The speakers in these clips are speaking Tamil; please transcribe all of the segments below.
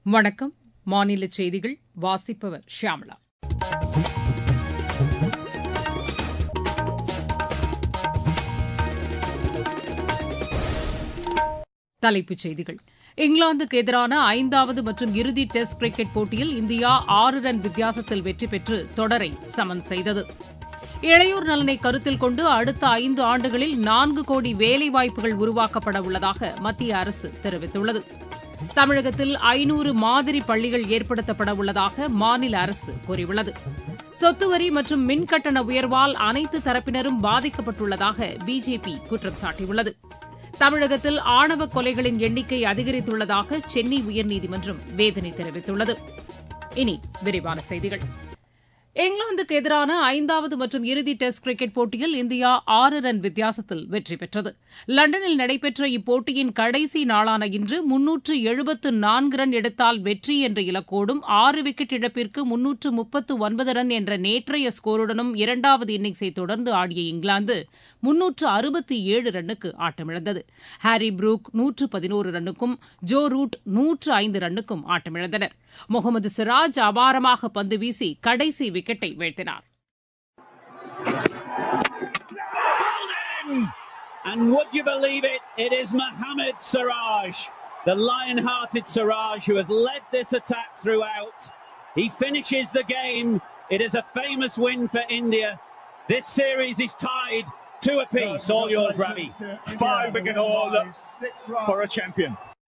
வணக்கம். மாநில செய்திகள் வாசிப்பவர் ஷியாமளா. தலைப்புச் செய்திகள். இங்கிலாந்துக்கு எதிரான 5வது மற்றும் இறுதி டெஸ்ட் கிரிக்கெட் போட்டியில் இந்தியா 6 ரன் வித்தியாசத்தில் வெற்றி பெற்று தொடரை சமன் செய்தது. இளையோர் நலனை கருத்தில் கொண்டு அடுத்த 5 ஆண்டுகளில் 4 கோடி வேலைவாய்ப்புகள் உருவாக்கப்பட உள்ளதாக மத்திய அரசு தெரிவித்துள்ளது. தமிழகத்தில் 500 மாதிரி பள்ளிகள் ஏற்படுத்தப்பட உள்ளதாக மாநில அரசு கூறியுள்ளது. சொத்து வரி மற்றும் மின்கட்டண உயர்வால் அனைத்து தரப்பினரும் பாதிக்கப்பட்டுள்ளதாக பிஜேபி குற்றம் சாட்டியுள்ளது. தமிழகத்தில் ஆணவ கொலைகளின் எண்ணிக்கை அதிகரித்துள்ளதாக சென்னை உயர்நீதிமன்றம் வேதனை தெரிவித்துள்ளது. இனி விரிவான செய்திகள். இங்கிலாந்துக்கு எதிரான 5வது மற்றும் இறுதி டெஸ்ட் கிரிக்கெட் போட்டியில் இந்தியா 6 ரன் வித்தியாசத்தில் வெற்றி பெற்றது. லண்டனில் நடைபெற்ற இப்போட்டியின் கடைசி நாளான இன்று 374 ரன் எடுத்தால் வெற்றி என்ற இலக்கோடும் 6 விக்கெட் இழப்பிற்கு 339 ரன் என்ற நேற்றைய ஸ்கோருடனும் 2வது இன்னிங்ஸை தொடர்ந்து ஆடிய இங்கிலாந்து 367 ரன்னுக்கு ஆட்டமிழந்தது. ஹாரி புரூக் 111 ரன்னுக்கும் ஜோ ரூட் 105 ரன்னுக்கும் ஆட்டமிழந்தனர். முகமது சிராஜ் அபாரமாக பந்து வீசி கடைசி விக்கெட்டை வீழ்த்தினார். And would you believe it? It is Mohammad Siraj, the lion-hearted Siraj, who has led this attack throughout. He finishes the game. It is a famous win for India. This series is tied 2 apiece. All yours, Ravi. 5-wicket haul for a champion.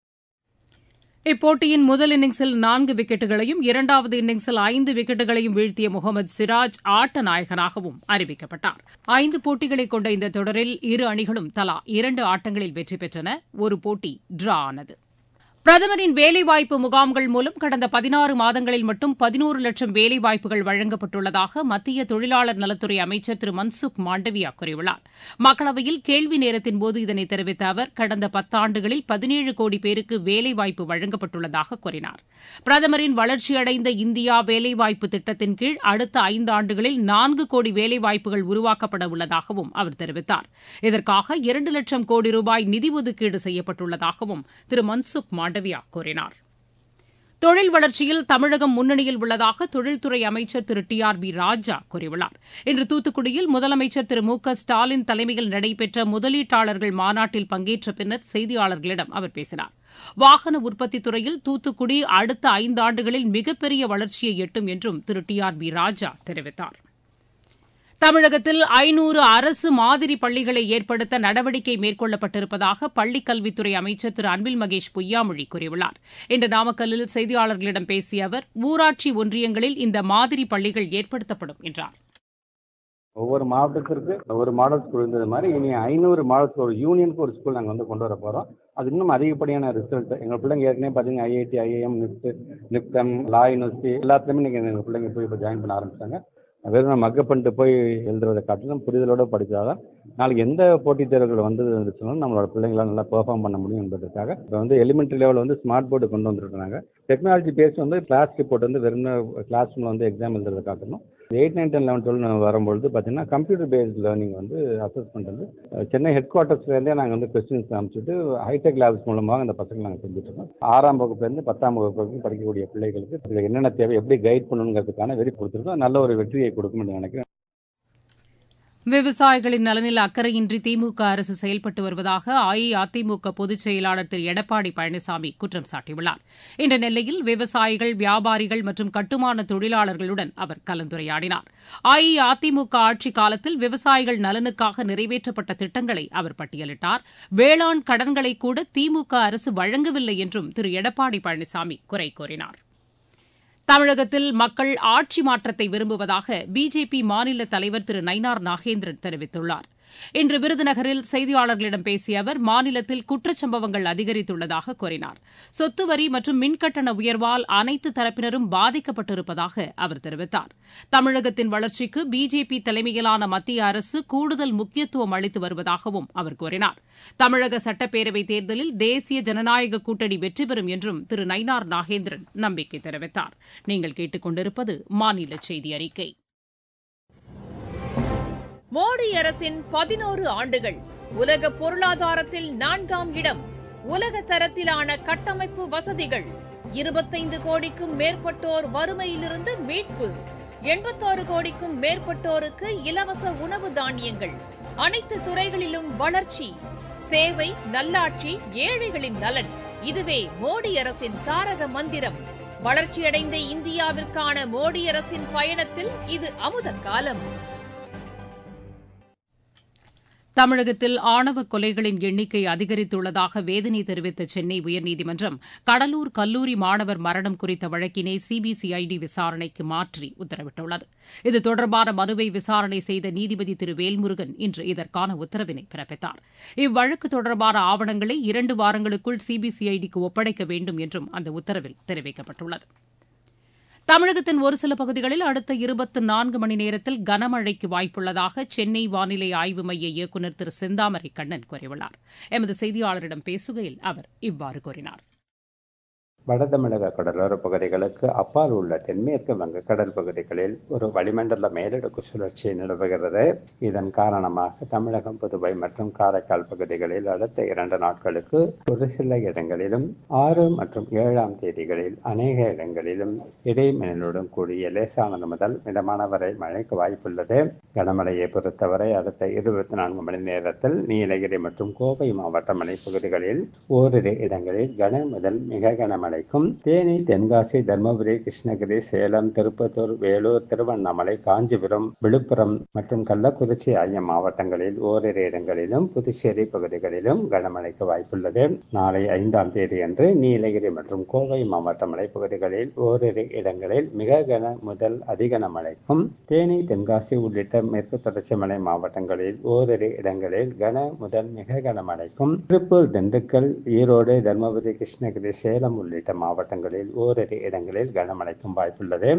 இப்போட்டியின் முதல் இன்னிங்ஸில் 4 விக்கெட்டுகளையும் 2வது இன்னிங்ஸில் 5 விக்கெட்டுகளையும் வீழ்த்திய முகமது சிராஜ் ஆட்ட நாயகனாகவும் அறிவிக்கப்பட்டார். 5 போட்டிகளை கொண்ட இந்த தொடரில் இரு அணிகளும் தலா 2 ஆட்டங்களில் வெற்றி பெற்றன. ஒரு போட்டி டிரா ஆனது. பிரதமரின் வேலைவாய்ப்பு முகாம்கள் மூலம் கடந்த 16 மாதங்களில் மட்டும் 11 லட்சம் வேலைவாய்ப்புகள் வழங்கப்பட்டுள்ளதாக மத்திய தொழிலாளர் நலத்துறை அமைச்சர் திரு மன்சுக் மாண்டவியா கூறியுள்ளார். மக்களவையில் கேள்வி நேரத்தின்போது இதனை தெரிவித்த அவர் கடந்த 10 ஆண்டுகளில் 17 கோடி பேருக்கு வேலைவாய்ப்பு வழங்கப்பட்டுள்ளதாக கூறினார். பிரதமரின் வளர்ச்சியடைந்த இந்தியா வேலைவாய்ப்பு திட்டத்தின் கீழ் அடுத்த 5 ஆண்டுகளில் 4 கோடி வேலைவாய்ப்புகள் உருவாக்கப்பட உள்ளதாகவும் அவர் தெரிவித்தார். இதற்காக 2 லட்சம் கோடி ரூபாய் நிதி ஒதுக்கீடு செய்யப்பட்டுள்ளதாகவும் திரு மன்சுக் மாண்டவியா கூறினார். தொழில் வளர்ச்சியில் தமிழகம் முன்னணியில் உள்ளதாக தொழில்துறை அமைச்சர் திரு டி.ஆர்.பி. ராஜா கூறியுள்ளார். இன்று தூத்துக்குடியில் முதலமைச்சர் திரு மு.க. ஸ்டாலின் தலைமையில் நடைபெற்ற முதலீட்டாளர்கள் மாநாட்டில் பங்கேற்ற பின்னர் செய்தியாளர்களிடம் அவர் பேசினார். வாகன உற்பத்தித் துறையில் தூத்துக்குடி அடுத்த 5 ஆண்டுகளில் மிகப்பெரிய வளர்ச்சியை எட்டும் என்றும் திரு டி.ஆர்.பி. ராஜா தெரிவித்தார். தமிழகத்தில் 500 அரசு மாதிரி பள்ளிகளை ஏற்படுத்த நடவடிக்கை மேற்கொள்ளப்பட்டிருப்பதாக பள்ளிக் கல்வித்துறை அமைச்சர் திரு அன்பில் மகேஷ் பொய்யாமொழி கூறியுள்ளார். இன்று நாமக்கல்லில் செய்தியாளர்களிடம் பேசிய அவர் ஊராட்சி ஒன்றியங்களில் இந்த மாதிரி பள்ளிகள் ஏற்படுத்தப்படும் என்றார். ஒவ்வொரு மாவட்டத்திற்கு ஒரு மாடல் ஸ்கூல் இருந்தது மாதிரி இனி 500 மாடல் ஸ்கூல் யூனியனுக்கு ஒரு ஸ்கூல் நாங்கள் கொண்டு வர போகிறோம். அது இன்னும் அதிகப்படியான ரிசல்ட். எங்கள் பிள்ளைங்க ஏற்கனவே பார்த்தீங்கன்னா IIT, IIM, NIFTEM, law university எல்லாத்துலேயுமே நீங்கள் எங்கள் பிள்ளைங்க போய் இப்போ ஜாயின் பண்ண ஆரம்பிச்சாங்க. வெறும் மக்கப் பண்ணிட்டு போய் எழுதுறதை காட்டிலும் புரிதலோடு படித்தாதான் நாளைக்கு எந்த போட்டித் தேர்வுகள் வந்துச்சுனாலும் நம்மளோட பிள்ளைங்களால் நல்லா பெர்ஃபார்ம் பண்ண முடியும் என்பதற்காக இப்போ எலிமெண்ட்ரி லெவலில் ஸ்மார்ட் போர்டு கொண்டு வந்துருக்காங்க. டெக்னாலஜி பேஸ் கிளாஸ் ரிப்போர்ட் வெறும் கிளாஸ் ரூமில் எக்ஸாம் எழுதுறதை காட்டணும். 8, 9, 10, 11, 12 வரும்பொழுது பார்த்தீங்கன்னா computer based learning assessment Chennai head குவார்ட்டர்ஸ்லேருந்தே நாங்கள் கொஸ்டின்ஸ் அமைச்சிட்டு ஹைடெக் லேப்ஸ் மூலமாக அந்த பசங்களை நாங்கள் செஞ்சுட்டு இருக்கோம். 6ஆம் வகுப்புலேருந்து 10ஆம் வகுப்பு வரைக்கும் படிக்கக்கூடிய பிள்ளைகளுக்கு இதில் என்னென்ன தேவை, எப்படி கைட் பண்ணணுங்கிறதுக்கான வெறி கொடுத்துருக்கோம். நல்ல ஒரு வெற்றியை கொடுக்கும் என்று நினைக்கிறேன். விவசாயிகளின் நலனில் அக்கறையின்றி திமுக அரசு செயல்பட்டு வருவதாக அஇஅதிமுக பொதுச் செயலாளர் திரு எடப்பாடி பழனிசாமி குற்றம் சாட்டியுள்ளார். இன்று நெல்லையில் விவசாயிகள், வியாபாரிகள் மற்றும் கட்டுமான தொழிலாளர்களுடன் அவர் கலந்துரையாடினார். அஇஅதிமுக ஆட்சிக் காலத்தில் விவசாயிகள் நலனுக்காக நிறைவேற்றப்பட்ட திட்டங்களை அவர் பட்டியலிட்டார். வேளாண் கடன்களை கூட திமுக அரசு வழங்கவில்லை என்றும் திரு எடப்பாடி பழனிசாமி குறை கூறினார். தமிழகத்தில் மக்கள் ஆட்சி மாற்றத்தை விரும்புவதாக பிஜேபி மாநில தலைவர் திரு நயினார் நாகேந்திரன் தெரிவித்துள்ளார். இன்று விருதுநகரில் செய்தியாளர்களிடம் பேசிய அவர் மாநிலத்தில் குற்றச்சம்பவங்கள் அதிகரித்துள்ளதாக கூறினார். சொத்து வரி மற்றும் மின்கட்டண உயர்வால் அனைத்து தரப்பினரும் பாதிக்கப்பட்டிருப்பதாக அவர் தெரிவித்தார். தமிழகத்தின் வளர்ச்சிக்கு பிஜேபி தலைமையிலான மத்திய அரசு கூடுதல் முக்கியத்துவம் அளித்து வருவதாகவும் அவர் கூறினார். தமிழக சட்டப்பேரவைத் தேர்தலில் தேசிய ஜனநாயக கூட்டணி வெற்றி பெறும் என்றும் திரு நயினார் நாகேந்திரன் நம்பிக்கை தெரிவித்தார். நீங்கள் கேட்டுக் கொண்டிருப்பது மாநில செய்தி அறிக்கை. மோடி அரசின் 11 ஆண்டுகள் உலக பொருளாதாரத்தில் 4ஆம் இடம், உலக தரத்திலான கட்டமைப்பு வசதிகள், 25 கோடிக்கும் மேற்பட்டோர் வறுமையிலிருந்து மீட்பு, 86 கோடிக்கும் மேற்பட்டோருக்கு இலவச உணவு தானியங்கள், அனைத்து துறைகளிலும் வளர்ச்சி, சேவை, நல்லாட்சி, ஏழைகளின் நலன். இதுவே மோடி அரசின் தாரக மந்திரம். வளர்ச்சியடைந்த இந்தியாவிற்கான மோடி அரசின் பயணத்தில் இது அமுத காலம். தமிழகத்தில் ஆணவ கொலைகளின் எண்ணிக்கை அதிகரித்துள்ளதாக வேதனை தெரிவித்த சென்னை உயர்நீதிமன்றம் கடலூர் கல்லூரி மாணவர் மரணம் குறித்த வழக்கினை சிபிசிஐடி விசாரணைக்கு மாற்றி உத்தரவிட்டுள்ளது. இது தொடர்பான மனுவை விசாரணை செய்த நீதிபதி திரு வேல்முருகன் இன்று இதற்கான உத்தரவினை பிறப்பித்தார். இவ்வழக்கு தொடர்பான ஆவணங்களை 2 வாரங்களுக்குள் சிபிசிஐடிக்கு ஒப்படைக்க வேண்டும் என்றும் அந்த உத்தரவில் தெரிவிக்கப்பட்டுள்ளது. தமிழகத்தின் ஒரு சில பகுதிகளில் அடுத்த 24 மணி நேரத்தில் கனமழைக்கு வாய்ப்புள்ளதாக சென்னை வானிலை ஆய்வு மைய இயக்குநர் திரு செந்தாமரை கண்ணன் கூறியுள்ளார். எமது செய்தியாளரிடம் பேசுகையில் அவர் இவ்வாறு கூறினார். வட தமிழக கடலோர பகுதிகளுக்கு அப்பால் உள்ள தென்மேற்கு வங்கக்கடல் பகுதிகளில் ஒரு வளிமண்டல மேலடுக்கு சுழற்சி நிலவுகிறது. இதன் காரணமாக தமிழகம், புதுவை மற்றும் காரைக்கால் பகுதிகளில் அடுத்த 2 நாட்களுக்கு ஒரு சில இடங்களிலும் 6 மற்றும் 7ஆம் தேதிகளில் அநேக இடங்களிலும் இடைமின்னலுடன் கூடிய லேசானது முதல் மிதமான வரை மழைக்கு வாய்ப்புள்ளது. கனமழையை பொறுத்தவரை அடுத்த 24 மணி நேரத்தில் நீலகிரி மற்றும் கோவை மாவட்ட மலைப்பகுதிகளில் ஓரிரு இடங்களில் கன முதல் மிக கனமழை, தேனி, தென்காசி, தர்மபுரி, கிருஷ்ணகிரி, சேலம், திருப்பத்தூர், வேலூர், திருவண்ணாமலை, காஞ்சிபுரம், விழுப்புரம் மற்றும் கள்ளக்குறிச்சி ஆகிய மாவட்டங்களில் ஓரிரு இடங்களிலும் புதுச்சேரி பகுதிகளிலும் கனமழைக்கு வாய்ப்புள்ளது. நாளை 5ஆம் தேதி அன்று நீலகிரி மற்றும் கோவை மாவட்ட மலைப்பகுதிகளில் ஓரிரு இடங்களில் மிக கன முதல் அதிகன மழைக்கும், தேனி, தென்காசி உள்ளிட்ட மேற்கு தொடர்ச்சி மலை மாவட்டங்களில் ஓரிரு இடங்களில் கன முதல் மிக கனமழைக்கும், திருப்பூர், திண்டுக்கல், ஈரோடு, தர்மபுரி, கிருஷ்ணகிரி, சேலம் உள்ளிட்ட மாவட்டங்களில் ஓரிரு இடங்களில் கனமழைக்கும் வாய்ப்புள்ளது.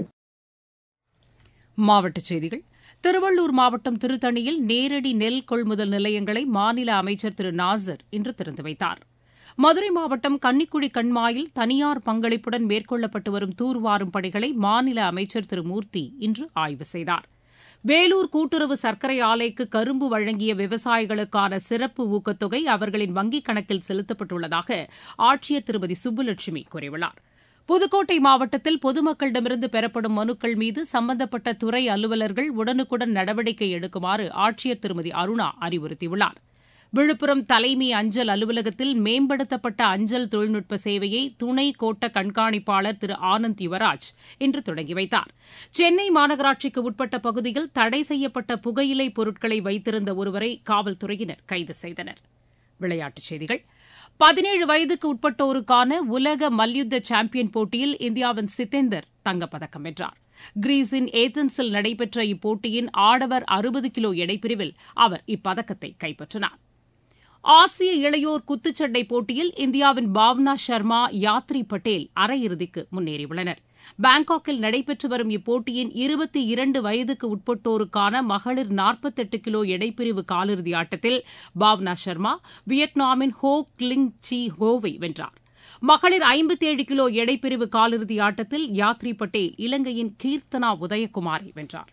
மாவட்டச் செய்திகள். திருவள்ளூர் மாவட்டம் திருத்தணியில் நேரடி நெல் கொள்முதல் நிலையங்களை மாநில அமைச்சர் திரு நாசர் இன்று திறந்து வைத்தார். மதுரை மாவட்டம் கன்னிக்குழி கண்மாயில் தனியார் பங்களிப்புடன் மேற்கொள்ளப்பட்டு வரும் தூர்வாரும் பணிகளை மாநில அமைச்சர் திரு மூர்த்தி இன்று ஆய்வு செய்தார். வேலூர் கூட்டுறவு சர்க்கரை ஆலைக்கு கரும்பு வழங்கிய விவசாயிகளுக்கான சிறப்பு ஊக்கத்தொகை அவர்களின் வங்கிக் கணக்கில் செலுத்தப்பட்டுள்ளதாக ஆட்சியர் திருமதி சுப்புலட்சுமி கூறியுள்ளார். புதுக்கோட்டை மாவட்டத்தில் பொதுமக்களிடமிருந்து பெறப்படும் மனுக்கள் மீது சம்பந்தப்பட்ட துறை அலுவலர்கள் உடனுக்குடன் நடவடிக்கை எடுக்குமாறு ஆட்சியர் திருமதி அருணா அறிவுறுத்தியுள்ளார். விழுப்புரம் தலைமை அஞ்சல் அலுவலகத்தில் மேம்படுத்தப்பட்ட அஞ்சல் தொழில்நுட்ப சேவையை துணை கோட்ட கண்காணிப்பாளர் திரு ஆனந்த் யுவராஜ் இன்று தொடங்கி வைத்தார். சென்னை மாநகராட்சிக்கு உட்பட்ட பகுதியில் தடை செய்யப்பட்ட புகையிலை பொருட்களை வைத்திருந்த ஒருவரை காவல்துறையினர் கைது செய்தனர். விளையாட்டுச் செய்திகள். 17 வயதுக்கு உட்பட்டோருக்கான உலக மல்யுத்த சாம்பியன் போட்டியில் இந்தியாவின் சித்தேந்தர் தங்கப்பதக்கம் வென்றார். கிரீஸின் ஏதென்ஸில் நடைபெற்ற இப்போட்டியின் ஆடவர் 60 கிலோ எடைப்பிரிவில் அவர் இப்பதக்கத்தை கைப்பற்றினார். ஆசிய இளையோர் குத்துச்சண்டை போட்டியில் இந்தியாவின் பாவ்னா சர்மா, யாத்ரி பட்டேல் அரையிறுதிக்கு முன்னேறியுள்ளனர். பாங்காக்கில் நடைபெற்று வரும் இப்போட்டியின் 22 வயதுக்கு உட்பட்டோருக்கான மகளிர் 48 கிலோ எடைப்பிரிவு காலிறுதி ஆட்டத்தில் பாவ்னா சர்மா வியட்நாமின் ஹோ கிளிங் சி ஹோவை வென்றார். மகளிர் 57 கிலோ எடைப்பிரிவு காலிறுதி ஆட்டத்தில் யாத்ரி பட்டேல் இலங்கையின் கீர்த்தனா உதயகுமாரை வென்றார்.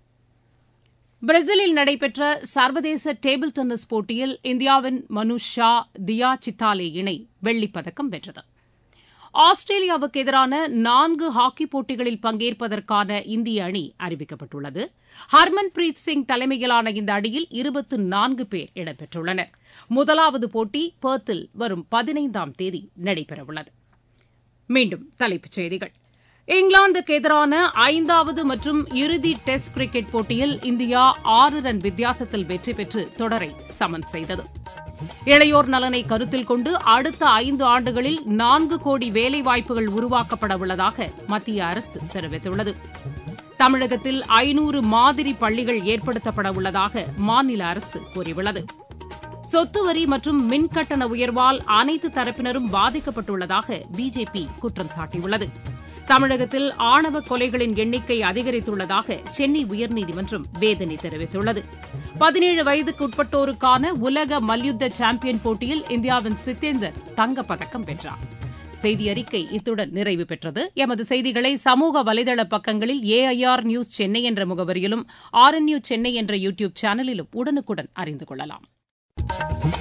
பிரேசிலில் நடைபெற்ற சர்வதேச டேபிள் டென்னிஸ் போட்டியில் இந்தியாவின் மனுஷ் ஷா, தியா சித்தாலே இணை வெள்ளிப்பதக்கம் வென்றது. ஆஸ்திரேலியாவுக்கு எதிரான 4 ஹாக்கி போட்டிகளில் பங்கேற்பதற்கான இந்திய அணி அறிவிக்கப்பட்டுள்ளது. ஹர்மன்பிரீத் சிங் தலைமையிலான இந்த அணியில் 24 பேர் இடம்பெற்றுள்ளனர். முதலாவது போட்டி பெர்த்தில் வரும் 15ஆம் தேதி நடைபெறவுள்ளது. மீண்டும் தலைப்புச் செய்திகள். இங்கிலாந்துக்கு எதிரான 5வது மற்றும் இறுதி டெஸ்ட் கிரிக்கெட் போட்டியில் இந்தியா 6 ரன் வித்தியாசத்தில் வெற்றி பெற்று தொடரை சமன் செய்தது. இளையோர் நலனை கருத்தில் கொண்டு அடுத்த 5 ஆண்டுகளில் 4 கோடி வேலைவாய்ப்புகள் உருவாக்கப்பட உள்ளதாக மத்திய அரசு தெரிவித்துள்ளது. தமிழகத்தில் 500 மாதிரி பள்ளிகள் ஏற்படுத்தப்பட உள்ளதாக மாநில அரசு கூறியுள்ளது. சொத்து வரி மற்றும் மின்கட்டண உயர்வால் அனைத்து தரப்பினரும் பாதிக்கப்பட்டுள்ளதாக பிஜேபி குற்றம் சாட்டியுள்ளது. தமிழகத்தில் ஆணவ கொலைகளின் எண்ணிக்கை அதிகரித்துள்ளதாக சென்னை உயர்நீதிமன்றம் வேதனை தெரிவித்துள்ளது. 17 வயதுக்கு உட்பட்டோருக்கான உலக மல்யுத்த சாம்பியன் போட்டியில் இந்தியாவின் சித்தேந்தர் தங்கப்பதக்கம் வென்றார். செய்தி அறிக்கை இத்துடன் நிறைவு பெற்றது. எமது செய்திகளை சமூக வலைதள பக்கங்களில் AIR நியூஸ் சென்னை என்ற முகவரியிலும் RNU சென்னை என்ற யூடியூப் சேனலிலும் உடனுக்குடன் அறிந்து கொள்ளலாம்.